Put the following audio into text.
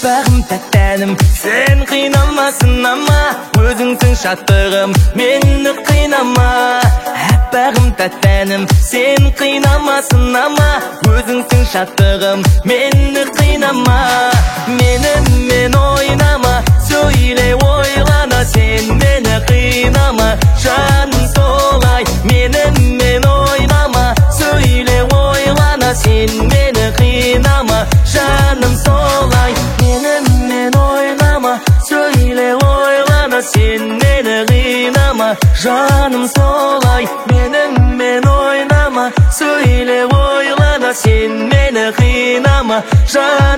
Apparım tәттәнім, sen қиналмасын ама, өзіңсің шаттығым, мені қинама. Apparım tәттәнім, sen қиналмасын ама, өзіңсің шаттығым, meni қинама. Менімен ойнама, сөйле ойлана, sen meni қинама. Жаным солай, менімен ойнама, сөйле ойлана, sen meni қинама. Жаным солай, менімен ойнама, сөйле ойлана, sen meni қинама. Жаным солай, менімен ойнама, сөйле ойлана, sen meni қинама.